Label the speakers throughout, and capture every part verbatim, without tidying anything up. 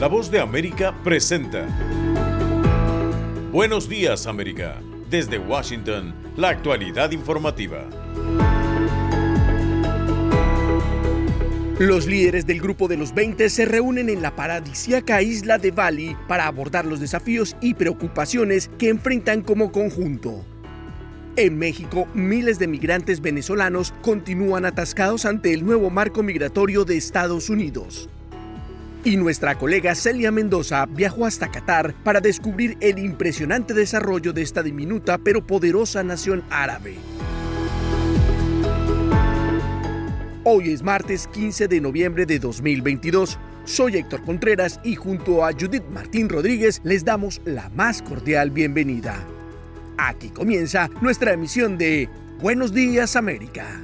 Speaker 1: La Voz de América presenta Buenos Días, América. Desde Washington, la actualidad informativa.
Speaker 2: Los líderes del Grupo de los veinte se reúnen en la paradisíaca isla de Bali para abordar los desafíos y preocupaciones que enfrentan como conjunto. En México, miles de migrantes venezolanos continúan atascados ante el nuevo marco migratorio de Estados Unidos. Y nuestra colega Celia Mendoza viajó hasta Qatar para descubrir el impresionante desarrollo de esta diminuta pero poderosa nación árabe. Hoy es martes quince de noviembre de dos mil veintidós. Soy Héctor Contreras y junto a Judith Martín Rodríguez les damos la más cordial bienvenida. Aquí comienza nuestra emisión de Buenos Días, América.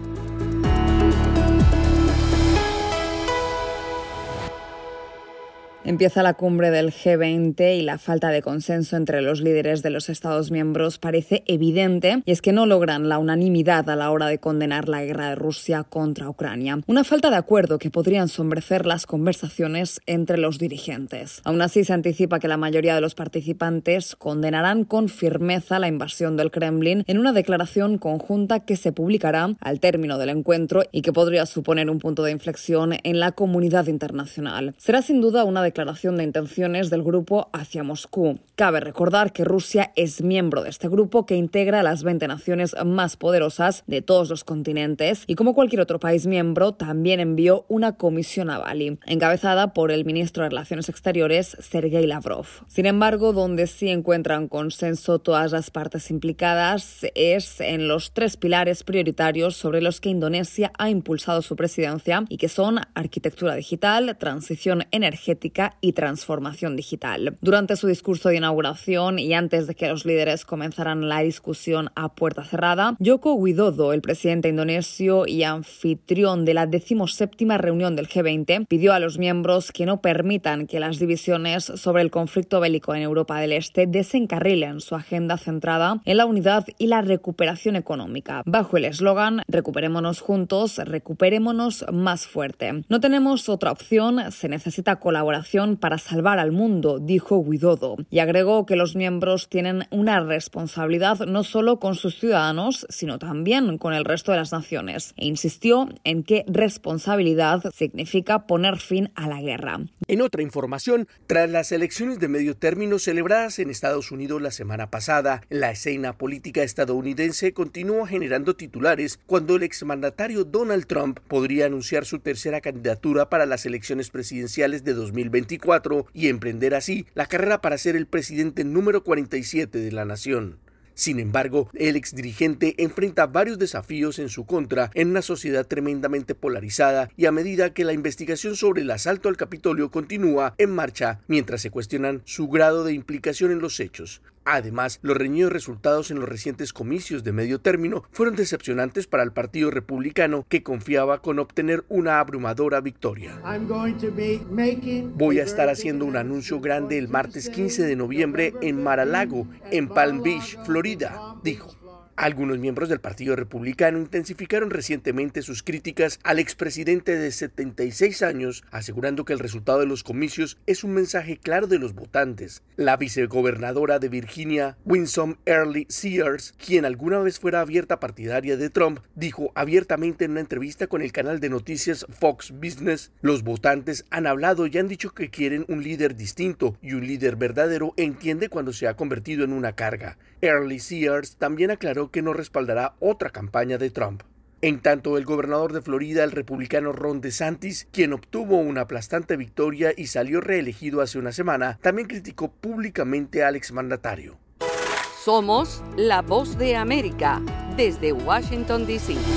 Speaker 3: Empieza la cumbre del G veinte y la falta de consenso entre los líderes de los Estados miembros parece evidente, y es que no logran la unanimidad a la hora de condenar la guerra de Rusia contra Ucrania. Una falta de acuerdo que podría ensombrecer las conversaciones entre los dirigentes. Aún así, se anticipa que la mayoría de los participantes condenarán con firmeza la invasión del Kremlin en una declaración conjunta que se publicará al término del encuentro y que podría suponer un punto de inflexión en la comunidad internacional. Será sin duda una declaración declaración de intenciones del grupo hacia Moscú. Cabe recordar que Rusia es miembro de este grupo que integra a las veinte naciones más poderosas de todos los continentes y, como cualquier otro país miembro, también envió una comisión a Bali, encabezada por el ministro de Relaciones Exteriores, Sergei Lavrov. Sin embargo, donde sí encuentran consenso todas las partes implicadas es en los tres pilares prioritarios sobre los que Indonesia ha impulsado su presidencia y que son arquitectura digital, transición energética y transformación digital. Durante su discurso de inauguración y antes de que los líderes comenzaran la discusión a puerta cerrada, Joko Widodo, el presidente indonesio y anfitrión de la decimoséptima reunión del G veinte, pidió a los miembros que no permitan que las divisiones sobre el conflicto bélico en Europa del Este desencarrilen su agenda centrada en la unidad y la recuperación económica, bajo el eslogan "Recuperémonos juntos, recuperémonos más fuerte". No tenemos otra opción, se necesita colaboración para salvar al mundo, dijo Widodo, y agregó que los miembros tienen una responsabilidad no solo con sus ciudadanos, sino también con el resto de las naciones, e insistió en que responsabilidad significa poner fin a la guerra.
Speaker 2: En otra información, tras las elecciones de medio término celebradas en Estados Unidos la semana pasada, la escena política estadounidense continúa generando titulares cuando el exmandatario Donald Trump podría anunciar su tercera candidatura para las elecciones presidenciales de dos mil veinticuatro y emprender así la carrera para ser el presidente número cuarenta y siete de la nación. Sin embargo, el exdirigente enfrenta varios desafíos en su contra en una sociedad tremendamente polarizada y a medida que la investigación sobre el asalto al Capitolio continúa en marcha mientras se cuestionan su grado de implicación en los hechos. Además, los reñidos resultados en los recientes comicios de medio término fueron decepcionantes para el Partido Republicano, que confiaba con obtener una abrumadora victoria. Voy a estar haciendo un anuncio grande el martes quince de noviembre en Mar-a-Lago, en Palm Beach, Florida, dijo. Algunos miembros del Partido Republicano intensificaron recientemente sus críticas al expresidente de setenta y seis años, asegurando que el resultado de los comicios es un mensaje claro de los votantes. La vicegobernadora de Virginia, Winsome Early Sears, quien alguna vez fuera abierta partidaria de Trump, dijo abiertamente en una entrevista con el canal de noticias Fox Business: "Los votantes han hablado y han dicho que quieren un líder distinto, y un líder verdadero entiende cuando se ha convertido en una carga". Early Sears también aclaró que no respaldará otra campaña de Trump. En tanto, el gobernador de Florida, el republicano Ron DeSantis, quien obtuvo una aplastante victoria y salió reelegido hace una semana, también criticó públicamente al exmandatario.
Speaker 4: Somos la Voz de América, desde Washington, D C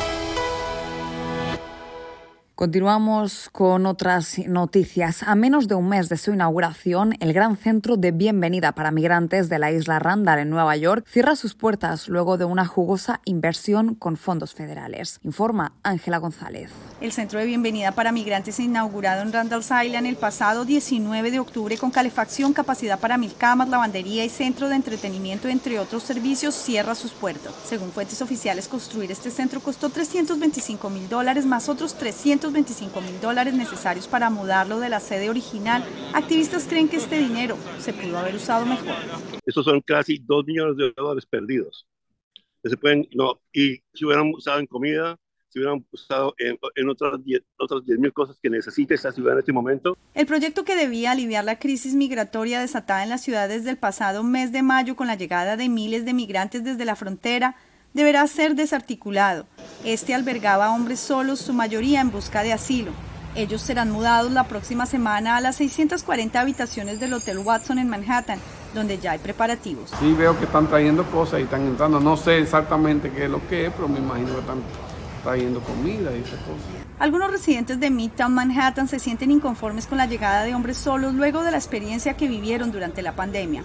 Speaker 3: Continuamos con otras noticias. A menos de un mes de su inauguración, el Gran Centro de Bienvenida para Migrantes de la isla Randall en Nueva York cierra sus puertas luego de una jugosa inversión con fondos federales. Informa Ángela González.
Speaker 5: El Centro de Bienvenida para Migrantes, inaugurado en Randall's Island el pasado diecinueve de octubre con calefacción, capacidad para mil camas, lavandería y centro de entretenimiento, entre otros servicios, cierra sus puertas. Según fuentes oficiales, construir este centro costó trescientos veinticinco mil dólares más otros trescientos los veinticinco mil dólares necesarios para mudarlo de la sede original, activistas creen que este dinero se pudo haber usado mejor.
Speaker 6: Estos son casi dos millones de dólares perdidos. Se pueden, no, y si hubieran usado en comida, si hubieran usado en, en otras diez mil cosas que necesita esta ciudad en este momento.
Speaker 5: El proyecto, que debía aliviar la crisis migratoria desatada en la ciudad desde el pasado mes de mayo con la llegada de miles de migrantes desde la frontera, deberá ser desarticulado. Este albergaba a hombres solos, su mayoría en busca de asilo. Ellos serán mudados la próxima semana a las seiscientas cuarenta habitaciones del Hotel Watson en Manhattan, donde ya hay preparativos.
Speaker 7: Sí, veo que están trayendo cosas y están entrando. No sé exactamente qué es lo que es, pero me imagino que están trayendo comida y esas cosas.
Speaker 5: Algunos residentes de Midtown Manhattan se sienten inconformes con la llegada de hombres solos luego de la experiencia que vivieron durante la pandemia.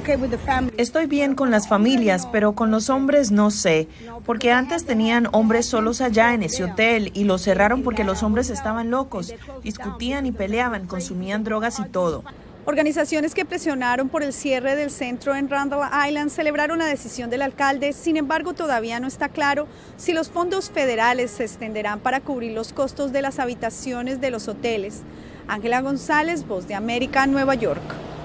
Speaker 8: Estoy bien con las familias, pero con los hombres no sé, porque antes tenían hombres solos allá en ese hotel y lo cerraron porque los hombres estaban locos, discutían y peleaban, consumían drogas y todo.
Speaker 5: Organizaciones que presionaron por el cierre del centro en Randall Island celebraron la decisión del alcalde. Sin embargo, todavía no está claro si los fondos federales se extenderán para cubrir los costos de las habitaciones de los hoteles. Ángela González, Voz de América, Nueva York.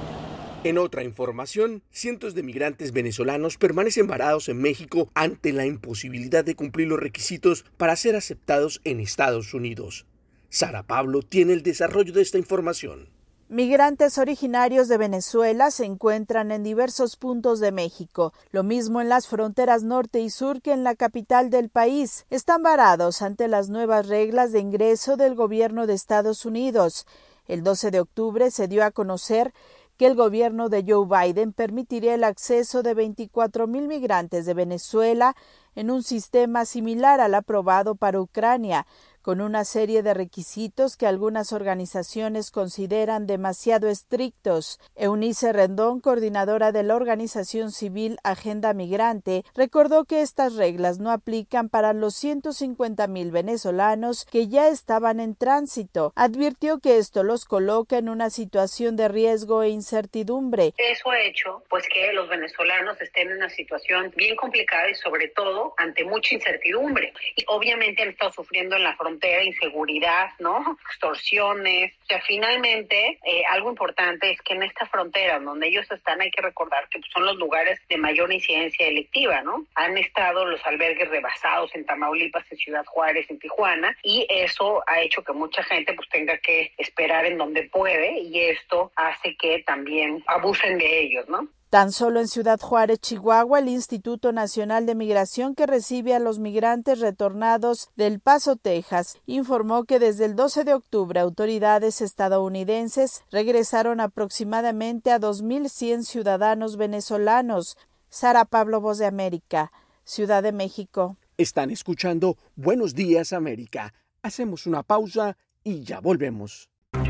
Speaker 2: En otra información, cientos de migrantes venezolanos permanecen varados en México ante la imposibilidad de cumplir los requisitos para ser aceptados en Estados Unidos. Sara Pablo tiene el desarrollo de esta información.
Speaker 8: Migrantes originarios de Venezuela se encuentran en diversos puntos de México, lo mismo en las fronteras norte y sur que en la capital del país. Están varados ante las nuevas reglas de ingreso del gobierno de Estados Unidos. El doce de octubre se dio a conocer que el gobierno de Joe Biden permitiría el acceso de veinticuatro mil migrantes de Venezuela en un sistema similar al aprobado para Ucrania, con una serie de requisitos que algunas organizaciones consideran demasiado estrictos. Eunice Rendón, coordinadora de la organización civil Agenda Migrante, recordó que estas reglas no aplican para los ciento cincuenta mil venezolanos que ya estaban en tránsito. Advirtió que esto los coloca en una situación de riesgo e incertidumbre.
Speaker 9: Eso ha hecho pues que los venezolanos estén en una situación bien complicada y sobre todo ante mucha incertidumbre. Y obviamente han estado sufriendo en la frontera inseguridad, ¿no? Extorsiones. O sea, finalmente, eh, algo importante es que en esta frontera donde ellos están, hay que recordar que pues, son los lugares de mayor incidencia delictiva, ¿no? Han estado los albergues rebasados en Tamaulipas, en Ciudad Juárez, en Tijuana, y eso ha hecho que mucha gente pues tenga que esperar en donde puede, y esto hace que también abusen de ellos, ¿no?
Speaker 8: Tan solo en Ciudad Juárez, Chihuahua, el Instituto Nacional de Migración, que recibe a los migrantes retornados del Paso, Texas, informó que desde el doce de octubre autoridades estadounidenses regresaron aproximadamente a dos mil cien ciudadanos venezolanos. Sara Pablo, Voz de América, Ciudad de México.
Speaker 2: Están escuchando Buenos Días, América. Hacemos una pausa y ya volvemos.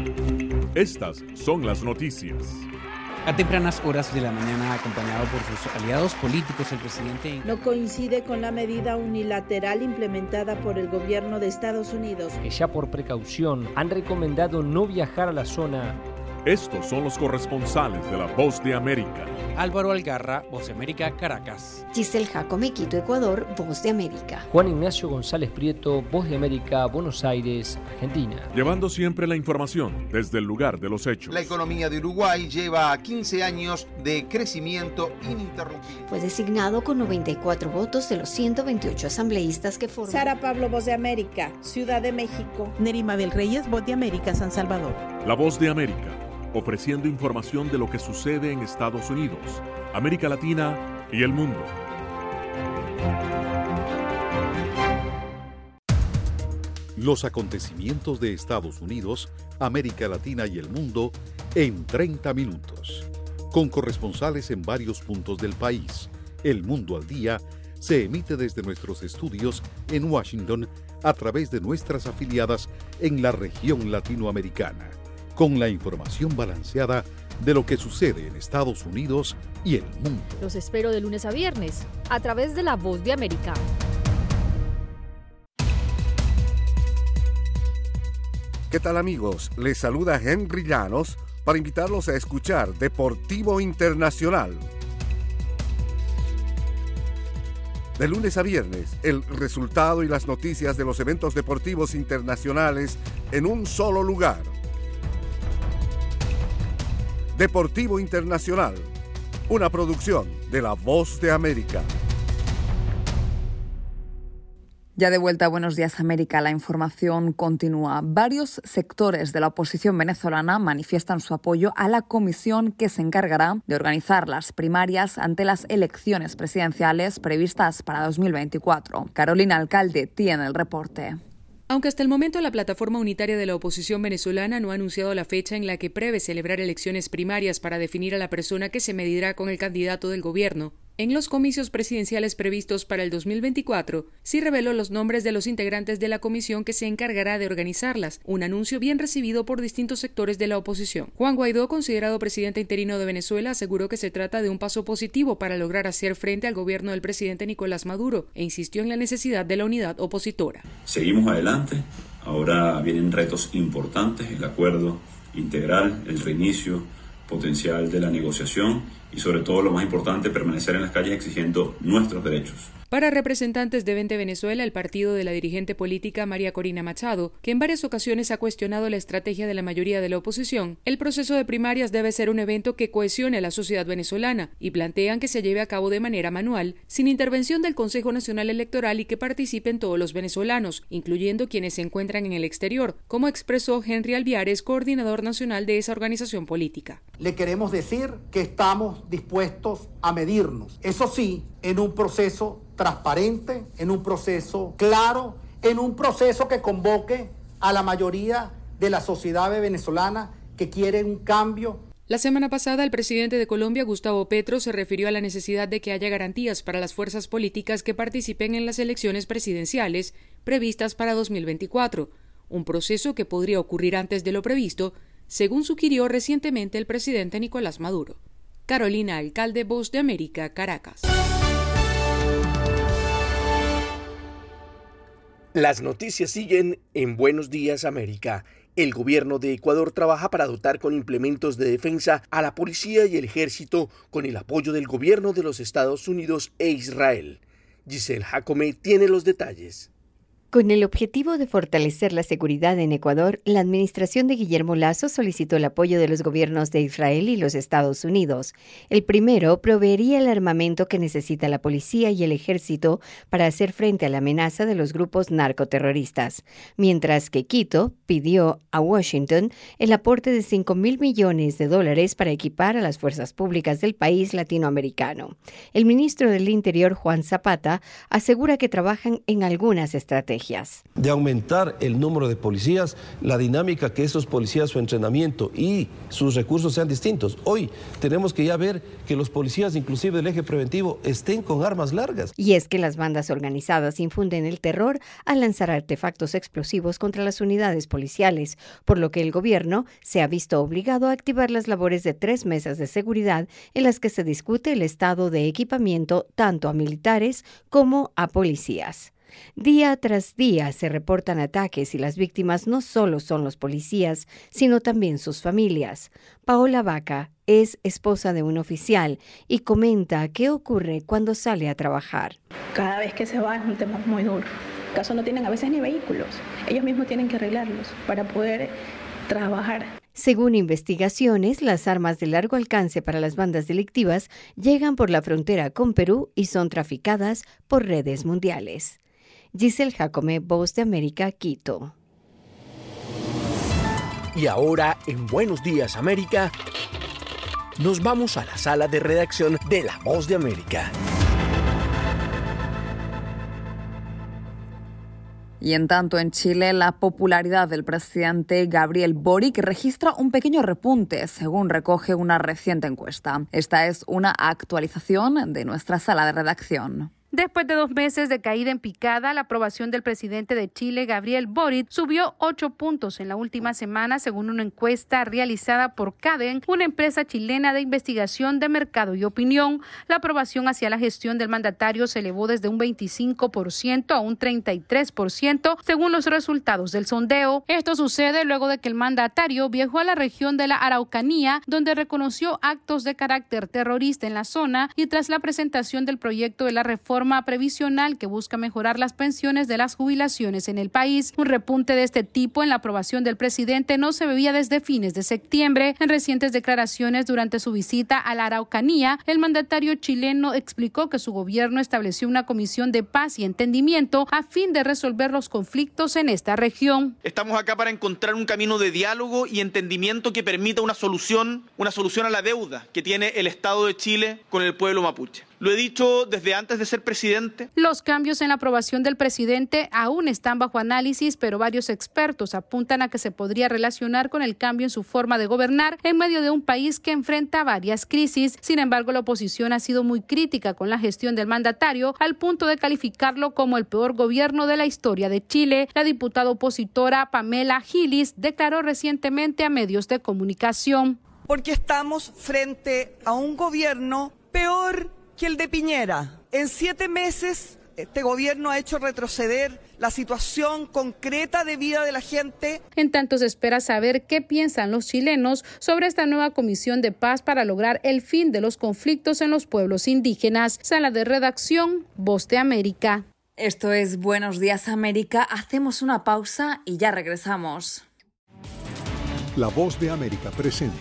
Speaker 10: Estas son las noticias.
Speaker 11: A tempranas horas de la mañana, acompañado por sus aliados políticos, el presidente
Speaker 12: no coincide con la medida unilateral implementada por el gobierno de Estados Unidos.
Speaker 13: Que ya por precaución han recomendado no viajar a la zona.
Speaker 10: Estos son los corresponsales de La Voz de América.
Speaker 11: Álvaro Algarra, Voz de América, Caracas.
Speaker 14: Giselle Jacome, Quito, Ecuador, Voz de América.
Speaker 13: Juan Ignacio González Prieto, Voz de América, Buenos Aires, Argentina.
Speaker 10: Llevando siempre la información desde el lugar de los hechos.
Speaker 15: La economía de Uruguay lleva quince años de crecimiento ininterrumpido.
Speaker 14: Fue designado con noventa y cuatro votos de los ciento veintiocho asambleístas que forman.
Speaker 12: Sara Pablo, Voz de América, Ciudad de México.
Speaker 16: Neri Mabel Reyes, Voz de América, San Salvador.
Speaker 10: La Voz de América, ofreciendo información de lo que sucede en Estados Unidos, América Latina y el mundo.
Speaker 17: Los acontecimientos de Estados Unidos, América Latina y el mundo en treinta minutos. Con corresponsales en varios puntos del país. El Mundo al Día se emite desde nuestros estudios en Washington a través de nuestras afiliadas en la región latinoamericana, con la información balanceada de lo que sucede en Estados Unidos y el mundo.
Speaker 18: Los espero de lunes a viernes, a través de La Voz de América.
Speaker 19: ¿Qué tal, amigos? Les saluda Henry Llanos para invitarlos a escuchar Deportivo Internacional. De lunes a viernes, el resultado y las noticias de los eventos deportivos internacionales en un solo lugar. Deportivo Internacional, una producción de La Voz de América.
Speaker 3: Ya de vuelta a Buenos Días América, la información continúa. Varios sectores de la oposición venezolana manifiestan su apoyo a la comisión que se encargará de organizar las primarias ante las elecciones presidenciales previstas para dos mil veinticuatro. Carolina Alcalde tiene el reporte.
Speaker 20: Aunque hasta el momento la plataforma unitaria de la oposición venezolana no ha anunciado la fecha en la que prevé celebrar elecciones primarias para definir a la persona que se medirá con el candidato del gobierno, en los comicios presidenciales previstos para el dos mil veinticuatro, sí reveló los nombres de los integrantes de la comisión que se encargará de organizarlas, un anuncio bien recibido por distintos sectores de la oposición. Juan Guaidó, considerado presidente interino de Venezuela, aseguró que se trata de un paso positivo para lograr hacer frente al gobierno del presidente Nicolás Maduro e insistió en la necesidad de la unidad opositora.
Speaker 21: Seguimos adelante, ahora vienen retos importantes, el acuerdo integral, el reinicio potencial de la negociación y sobre todo lo más importante, permanecer en las calles exigiendo nuestros derechos.
Speaker 20: Para representantes de Vente Venezuela, el partido de la dirigente política María Corina Machado, que en varias ocasiones ha cuestionado la estrategia de la mayoría de la oposición, el proceso de primarias debe ser un evento que cohesione a la sociedad venezolana y plantean que se lleve a cabo de manera manual, sin intervención del Consejo Nacional Electoral y que participen todos los venezolanos, incluyendo quienes se encuentran en el exterior, como expresó Henry Alviares, coordinador nacional de esa organización política.
Speaker 22: Le queremos decir que estamos dispuestos a medirnos, eso sí, en un proceso transparente, en un proceso claro, en un proceso que convoque a la mayoría de la sociedad venezolana que quiere un cambio.
Speaker 20: La semana pasada, el presidente de Colombia, Gustavo Petro, se refirió a la necesidad de que haya garantías para las fuerzas políticas que participen en las elecciones presidenciales previstas para dos mil veinticuatro, un proceso que podría ocurrir antes de lo previsto, según sugirió recientemente el presidente Nicolás Maduro. Carolina Alcalde, Voz de América, Caracas.
Speaker 2: Las noticias siguen en Buenos Días América. El gobierno de Ecuador trabaja para dotar con implementos de defensa a la policía y el ejército con el apoyo del gobierno de los Estados Unidos e Israel. Giselle Jacome tiene los detalles.
Speaker 23: Con el objetivo de fortalecer la seguridad en Ecuador, la administración de Guillermo Lasso solicitó el apoyo de los gobiernos de Israel y los Estados Unidos. El primero proveería el armamento que necesita la policía y el ejército para hacer frente a la amenaza de los grupos narcoterroristas, mientras que Quito pidió a Washington el aporte de cinco mil millones de dólares para equipar a las fuerzas públicas del país latinoamericano. El ministro del Interior, Juan Zapata, asegura que trabajan en algunas estrategias.
Speaker 24: De aumentar el número de policías, la dinámica que esos policías, su entrenamiento y sus recursos sean distintos. Hoy tenemos que ya ver que los policías, inclusive del eje preventivo, estén con armas largas.
Speaker 23: Y es que las bandas organizadas infunden el terror al lanzar artefactos explosivos contra las unidades policiales, por lo que el gobierno se ha visto obligado a activar las labores de tres mesas de seguridad en las que se discute el estado de equipamiento tanto a militares como a policías. Día tras día se reportan ataques y las víctimas no solo son los policías, sino también sus familias. Paola Vaca es esposa de un oficial y comenta qué ocurre cuando sale a trabajar.
Speaker 25: Cada vez que se va es un tema muy duro. En caso no tienen a veces ni vehículos. Ellos mismos tienen que arreglarlos para poder trabajar.
Speaker 23: Según investigaciones, las armas de largo alcance para las bandas delictivas llegan por la frontera con Perú y son traficadas por redes mundiales. Giselle Jacome, Voz de América, Quito.
Speaker 2: Y ahora, en Buenos Días América, nos vamos a la sala de redacción de La Voz de América.
Speaker 3: Y en tanto, en Chile, la popularidad del presidente Gabriel Boric registra un pequeño repunte, según recoge una reciente encuesta. Esta es una actualización de nuestra sala de redacción.
Speaker 26: Después de dos meses de caída en picada, la aprobación del presidente de Chile, Gabriel Boric, subió ocho puntos en la última semana, según una encuesta realizada por Caden, una empresa chilena de investigación de mercado y opinión. La aprobación hacia la gestión del mandatario se elevó desde un veinticinco por ciento a un treinta y tres por ciento, según los resultados del sondeo. Esto sucede luego de que el mandatario viajó a la región de la Araucanía, donde reconoció actos de carácter terrorista en la zona y tras la presentación del proyecto de la reforma reforma previsional que busca mejorar las pensiones de las jubilaciones en el país. Un repunte de este tipo en la aprobación del presidente no se veía desde fines de septiembre. En recientes declaraciones durante su visita a la Araucanía, el mandatario chileno explicó que su gobierno estableció una comisión de paz y entendimiento a fin de resolver los conflictos en esta región.
Speaker 1: Estamos acá para encontrar un camino de diálogo y entendimiento que permita una solución, una solución a la deuda que tiene el Estado de Chile con el pueblo mapuche. Lo he dicho desde antes de ser presidente.
Speaker 26: Los cambios en la aprobación del presidente aún están bajo análisis, pero varios expertos apuntan a que se podría relacionar con el cambio en su forma de gobernar en medio de un país que enfrenta varias crisis. Sin embargo, la oposición ha sido muy crítica con la gestión del mandatario, al punto de calificarlo como el peor gobierno de la historia de Chile. La diputada opositora Pamela Gilis declaró recientemente a medios de comunicación.
Speaker 4: Porque estamos frente a un gobierno peor que el de Piñera. En siete meses, este gobierno ha hecho retroceder la situación concreta de vida de la gente.
Speaker 26: En tanto, se espera saber qué piensan los chilenos sobre esta nueva comisión de paz para lograr el fin de los conflictos en los pueblos indígenas. Sala de redacción, Voz de América.
Speaker 3: Esto es Buenos Días América. Hacemos una pausa y ya regresamos.
Speaker 5: La Voz de América presenta.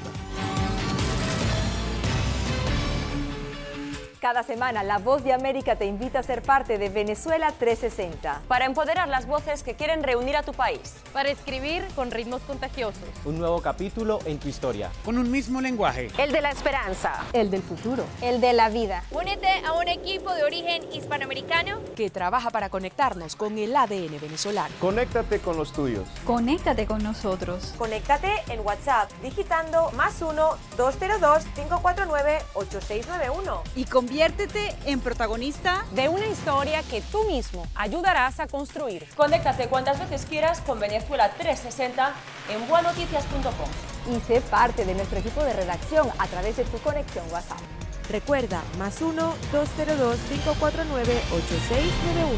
Speaker 6: Cada semana, La Voz de América te invita a ser parte de Venezuela trescientos sesenta.
Speaker 7: Para empoderar las voces que quieren reunir a tu país.
Speaker 18: Para escribir con ritmos contagiosos.
Speaker 9: Un nuevo capítulo en tu historia.
Speaker 11: Con un mismo lenguaje.
Speaker 7: El de la esperanza.
Speaker 6: El del futuro.
Speaker 7: El de la vida.
Speaker 18: Únete a un equipo de origen hispanoamericano
Speaker 6: que trabaja para conectarnos con el A D N venezolano.
Speaker 9: Conéctate con los tuyos.
Speaker 6: Conéctate con nosotros.
Speaker 7: Conéctate en WhatsApp digitando más uno, dos cero dos, cinco cuatro nueve, ocho seis nueve uno.
Speaker 6: Y con Conviértete en protagonista
Speaker 7: de una historia que tú mismo ayudarás a construir. Conéctate cuantas veces quieras con Venezuela trescientos sesenta en buenoticias punto com.
Speaker 6: Y sé parte de nuestro equipo de redacción a través de tu conexión WhatsApp. Recuerda, más uno, dos cero dos, cinco cuatro nueve, ocho seis nueve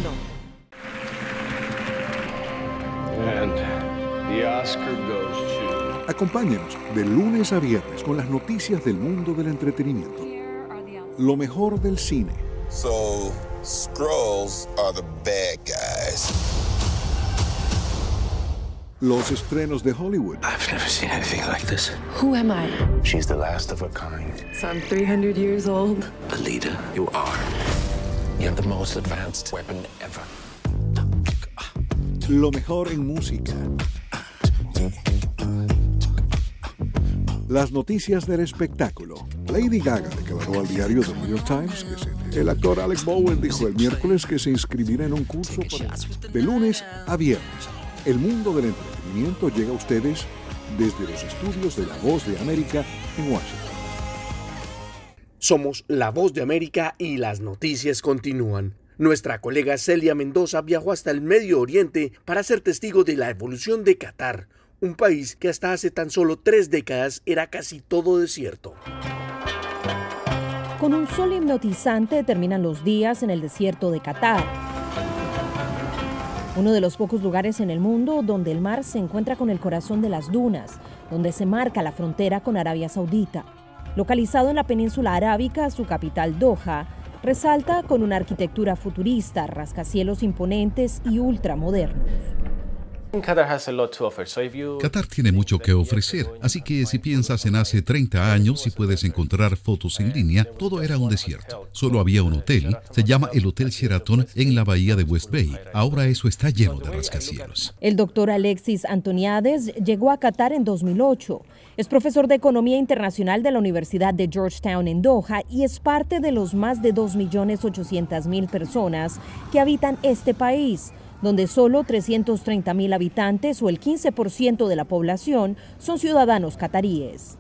Speaker 6: uno.
Speaker 5: And the Oscar goes to... Acompáñenos de lunes a viernes con las noticias del mundo del entretenimiento. Lo mejor del cine.
Speaker 27: So, Skrulls are the bad guys.
Speaker 5: Los estrenos de Hollywood.
Speaker 27: I've never seen anything like this.
Speaker 6: Who am I?
Speaker 27: She's the last of her kind.
Speaker 6: So I'm three hundred years old.
Speaker 27: Alita, you are. You have the most advanced weapon ever.
Speaker 5: Lo mejor en música. Las noticias del espectáculo. Lady Gaga declaró al diario The New York Times que se... El actor Alec Bowen dijo el miércoles que se inscribirá en un curso para... De lunes a viernes, el mundo del entretenimiento llega a ustedes desde los estudios de La Voz de América en Washington.
Speaker 2: Somos La Voz de América y las noticias continúan. Nuestra colega Celia Mendoza viajó hasta el Medio Oriente para ser testigo de la evolución de Qatar, un país que hasta hace tan solo tres décadas era casi todo desierto.
Speaker 28: Con un sol hipnotizante terminan los días en el desierto de Qatar, uno de los pocos lugares en el mundo donde el mar se encuentra con el corazón de las dunas, donde se marca la frontera con Arabia Saudita. Localizado en la península arábica, su capital Doha resalta con una arquitectura futurista, rascacielos imponentes y ultramodernos.
Speaker 29: Qatar tiene mucho que ofrecer, así que si piensas en hace treinta años y puedes encontrar fotos en línea, todo era un desierto. Solo había un hotel, se llama el Hotel Sheraton en la bahía de West Bay. Ahora eso está lleno de rascacielos.
Speaker 28: El doctor Alexis Antoniades llegó a Qatar en dos mil ocho. Es profesor de Economía Internacional de la Universidad de Georgetown en Doha y es parte de los más de dos millones ochocientas mil personas que habitan este país, donde solo trescientos treinta mil habitantes o el quince por ciento de la población son ciudadanos cataríes.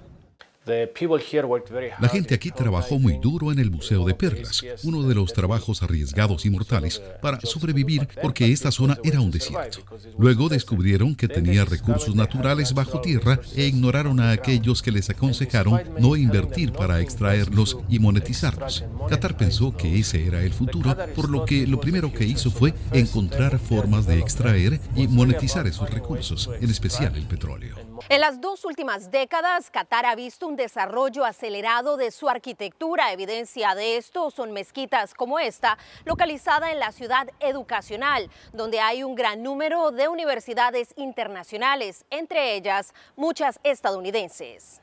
Speaker 29: La gente aquí trabajó muy duro en el Museo de Perlas, uno de los trabajos arriesgados y mortales para sobrevivir porque esta zona era un desierto. Luego descubrieron que tenía recursos naturales bajo tierra e ignoraron a aquellos que les aconsejaron no invertir para extraerlos y monetizarlos. Qatar pensó que ese era el futuro, por lo que lo primero que hizo fue encontrar formas de extraer y monetizar esos recursos, en especial el petróleo.
Speaker 7: En las dos últimas décadas, Qatar ha visto un
Speaker 8: un desarrollo acelerado de su arquitectura. Evidencia de esto son mezquitas como esta, localizada en la ciudad educacional, donde hay un gran número de universidades internacionales, entre ellas muchas estadounidenses.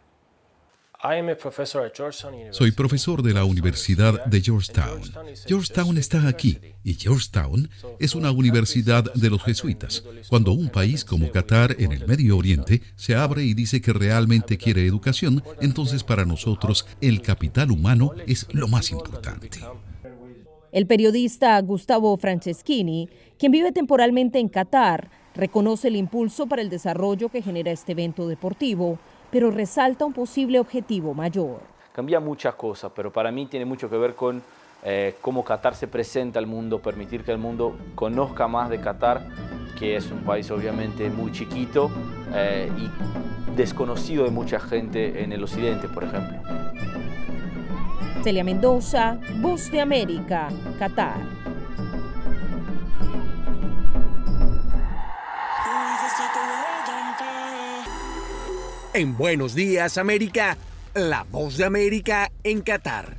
Speaker 29: Soy profesor de la Universidad de Georgetown. Georgetown está aquí y Georgetown es una universidad de los jesuitas. Cuando un país como Qatar en el Medio Oriente se abre y dice que realmente quiere educación, entonces para nosotros el capital humano es lo más importante.
Speaker 28: El periodista Gustavo Franceschini, quien vive temporalmente en Qatar, reconoce el impulso para el desarrollo que genera este evento deportivo, pero resalta un posible objetivo mayor.
Speaker 10: Cambia muchas cosas, pero para mí tiene mucho que ver con eh, cómo Qatar se presenta al mundo, permitir que el mundo conozca más de Qatar, que es un país obviamente muy chiquito eh, y desconocido de mucha gente en el occidente, por ejemplo.
Speaker 28: Celia Mendoza, Voz de América, Qatar.
Speaker 2: En Buenos Días, América, la Voz de América en Qatar.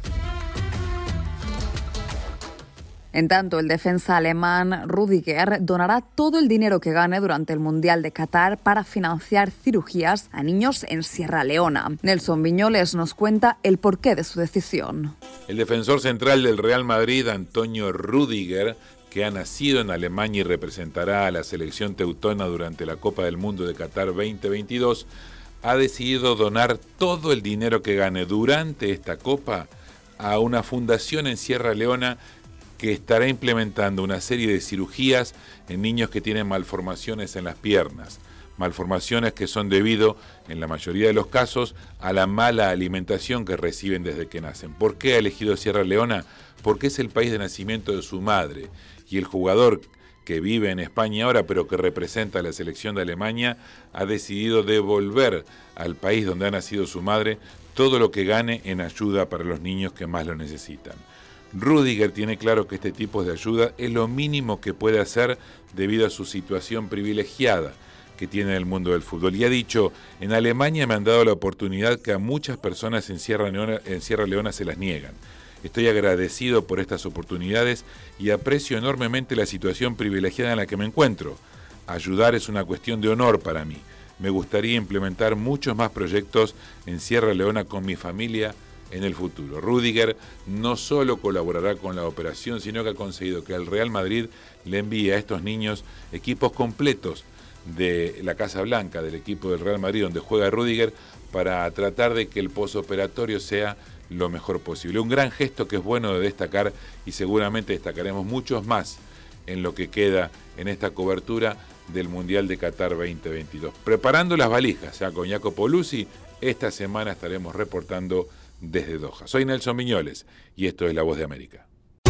Speaker 3: En tanto, el defensa alemán Rüdiger donará todo el dinero que gane durante el Mundial de Qatar para financiar cirugías a niños en Sierra Leona. Nelson Viñoles nos cuenta el porqué de su decisión.
Speaker 12: El defensor central del Real Madrid, Antonio Rüdiger, que ha nacido en Alemania y representará a la selección teutona durante la Copa del Mundo de Qatar veinte veintidós, ha decidido donar todo el dinero que gane durante esta Copa a una fundación en Sierra Leona que estará implementando una serie de cirugías en niños que tienen malformaciones en las piernas. Malformaciones que son debido, en la mayoría de los casos, a la mala alimentación que reciben desde que nacen. ¿Por qué ha elegido Sierra Leona? Porque es el país de nacimiento de su madre. Y el jugador que vive en España ahora, pero que representa a la selección de Alemania, ha decidido devolver al país donde ha nacido su madre todo lo que gane en ayuda para los niños que más lo necesitan. Rüdiger tiene claro que este tipo de ayuda es lo mínimo que puede hacer debido a su situación privilegiada que tiene en el mundo del fútbol. Y ha dicho, en Alemania me han dado la oportunidad que a muchas personas en Sierra Leona, en Sierra Leona se las niegan. Estoy agradecido por estas oportunidades y aprecio enormemente la situación privilegiada en la que me encuentro. Ayudar es una cuestión de honor para mí. Me gustaría implementar muchos más proyectos en Sierra Leona con mi familia en el futuro. Rüdiger no solo colaborará con la operación, sino que ha conseguido que el Real Madrid le envíe a estos niños equipos completos de la Casa Blanca, del equipo del Real Madrid donde juega Rüdiger, para tratar de que el posoperatorio sea lo mejor posible. Un gran gesto que es bueno de destacar y seguramente destacaremos muchos más en lo que queda en esta cobertura del Mundial de Qatar veinte veintidós. Preparando las valijas, ya con Jacopo Luzzi, esta semana estaremos reportando desde Doha. Soy Nelson Viñoles y esto es La Voz de América.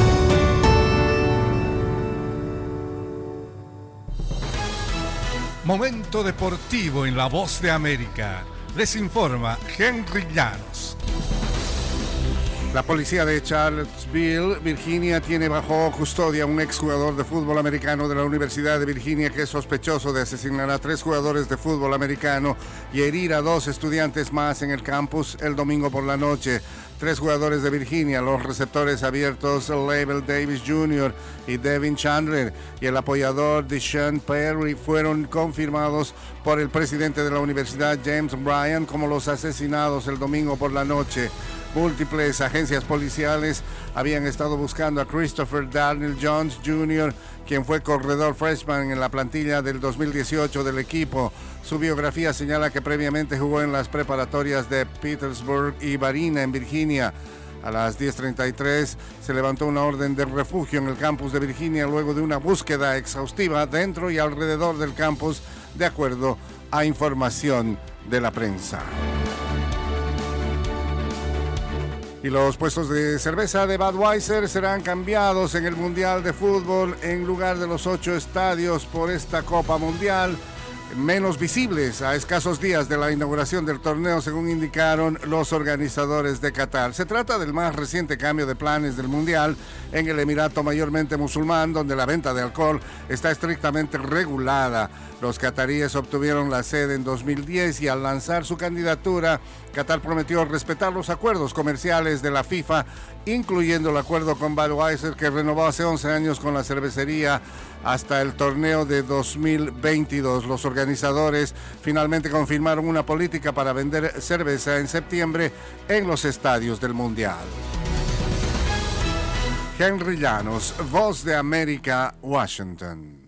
Speaker 13: Momento deportivo en La Voz de América. Les informa Henry Llanos. La policía de Charlottesville, Virginia, tiene bajo custodia a un exjugador de fútbol americano de la Universidad de Virginia que es sospechoso de asesinar a tres jugadores de fútbol americano y herir a dos estudiantes más en el campus el domingo por la noche. Tres jugadores de Virginia, los receptores abiertos Label Davis junior y Devin Chandler y el apoyador Deshaun Perry, fueron confirmados por el presidente de la universidad, James Bryan, como los asesinados el domingo por la noche. Múltiples agencias policiales habían estado buscando a Christopher Darnell Jones junior, quien fue corredor freshman en la plantilla del dos mil dieciocho del equipo. Su biografía señala que previamente jugó en las preparatorias de Petersburg y Varina en Virginia. A las diez treinta y tres se levantó una orden de refugio en el campus de Virginia luego de una búsqueda exhaustiva dentro y alrededor del campus, de acuerdo a información de la prensa. Y los puestos de cerveza de Budweiser serán cambiados en el Mundial de Fútbol. En lugar de los ocho estadios por esta Copa Mundial, menos visibles a escasos días de la inauguración del torneo, según indicaron los organizadores de Qatar. Se trata del más reciente cambio de planes del Mundial en el Emirato mayormente musulmán, donde la venta de alcohol está estrictamente regulada. Los qataríes obtuvieron la sede en dos mil diez y al lanzar su candidatura, Qatar prometió respetar los acuerdos comerciales de la FIFA, incluyendo el acuerdo con Budweiser, que renovó hace once años con la cervecería hasta el torneo de dos mil veintidós. Los organizadores finalmente confirmaron una política para vender cerveza en septiembre en los estadios del Mundial. Henry Llanos, Voz de América, Washington.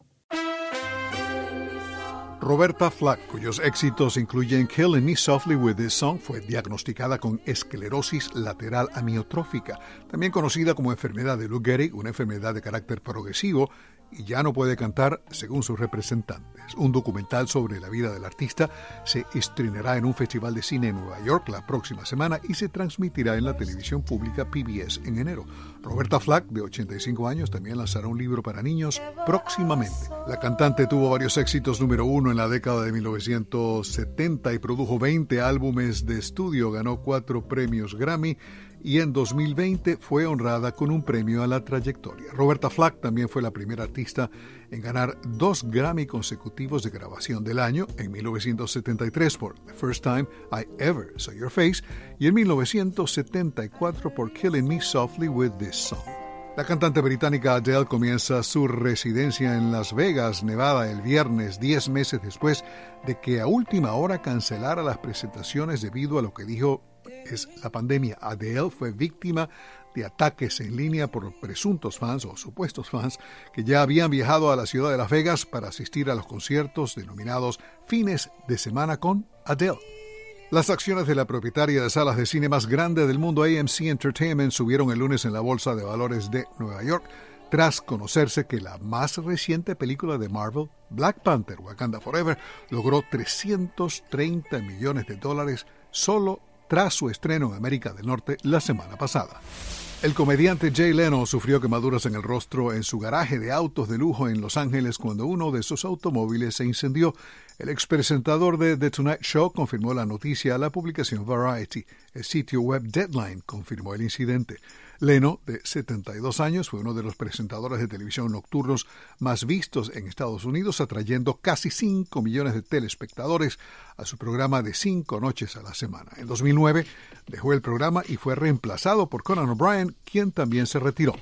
Speaker 5: Roberta Flack, cuyos éxitos incluyen Killing Me Softly with This Song, fue diagnosticada con esclerosis lateral amiotrófica, también conocida como enfermedad de Lou Gehrig, una enfermedad de carácter progresivo, y ya no puede cantar, según sus representantes. Un documental sobre la vida del artista se estrenará en un festival de cine en Nueva York la próxima semana y se transmitirá en la televisión pública P B S en enero. Roberta Flack, de ochenta y cinco años, también lanzará un libro para niños próximamente. La cantante tuvo varios éxitos número uno en la década de mil novecientos setenta y produjo veinte álbumes de estudio, ganó cuatro premios Grammy y en dos mil veinte fue honrada con un premio a la trayectoria. Roberta Flack también fue la primera artista en ganar dos Grammy consecutivos de grabación del año, en mil novecientos setenta y tres por The First Time I Ever Saw Your Face y en mil novecientos setenta y cuatro por Killing Me Softly with This Song. La cantante británica Adele comienza su residencia en Las Vegas, Nevada, el viernes, diez meses después de que a última hora cancelara las presentaciones debido a lo que dijo es la pandemia. Adele fue víctima de ataques en línea por presuntos fans o supuestos fans que ya habían viajado a la ciudad de Las Vegas para asistir a los conciertos denominados Fines de Semana con Adele. Las acciones de la propietaria de salas de cine más grande del mundo, A M C Entertainment, subieron el lunes en la Bolsa de Valores de Nueva York tras conocerse que la más reciente película de Marvel, Black Panther, Wakanda Forever, logró trescientos treinta millones de dólares solo tras su estreno en América del Norte la semana pasada. El comediante Jay Leno sufrió quemaduras en el rostro en su garaje de autos de lujo en Los Ángeles cuando uno de sus automóviles se incendió. El expresentador de The Tonight Show confirmó la noticia a la publicación Variety. El sitio web Deadline confirmó el incidente. Leno, de setenta y dos años, fue uno de los presentadores de televisión nocturnos más vistos en Estados Unidos, atrayendo casi cinco millones de telespectadores a su programa de cinco noches a la semana. En dos mil nueve dejó el programa y fue reemplazado por Conan O'Brien, quien también se retiró.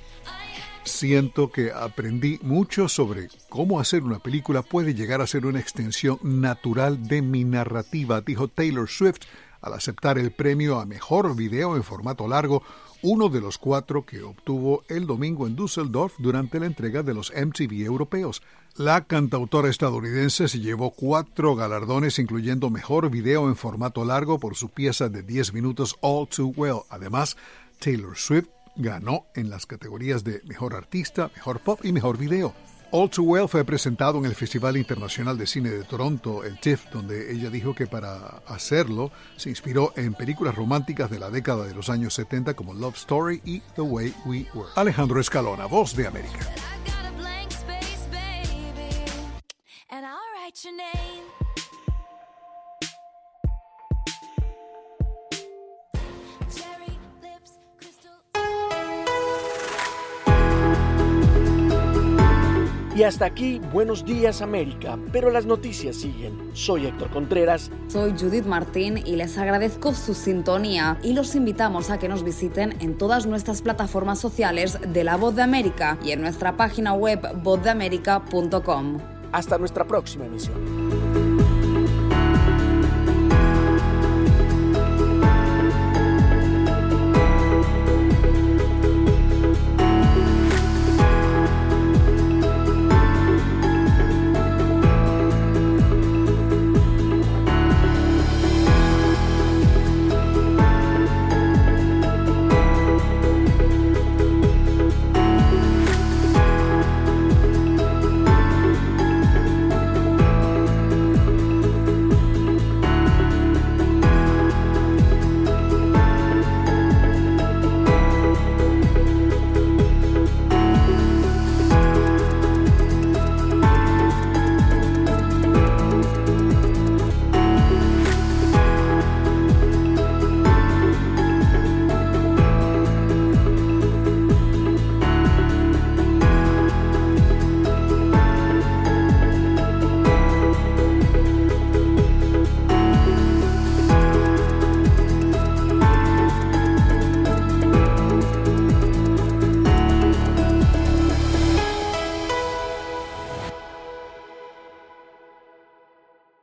Speaker 5: Siento que aprendí mucho sobre cómo hacer una película puede llegar a ser una extensión natural de mi narrativa, dijo Taylor Swift al aceptar el premio a Mejor Video en formato largo, uno de los cuatro que obtuvo el domingo en Düsseldorf durante la entrega de los M T V europeos. La cantautora estadounidense se llevó cuatro galardones, incluyendo Mejor Video en formato largo por su pieza de diez minutos All Too Well. Además, Taylor Swift ganó en las categorías de Mejor Artista, Mejor Pop y Mejor Video. All Too Well fue presentado en el Festival Internacional de Cine de Toronto, el TIFF, donde ella dijo que para hacerlo se inspiró en películas románticas de la década de los años setenta como Love Story y The Way We Were. Alejandro Escalona, Voz de América.
Speaker 2: Y hasta aquí, Buenos Días América, pero las noticias siguen. Soy Héctor Contreras.
Speaker 3: Soy Judith Martín y les agradezco su sintonía y los invitamos a que nos visiten en todas nuestras plataformas sociales de La Voz de América y en nuestra página web voz de américa punto com.
Speaker 2: Hasta nuestra próxima emisión.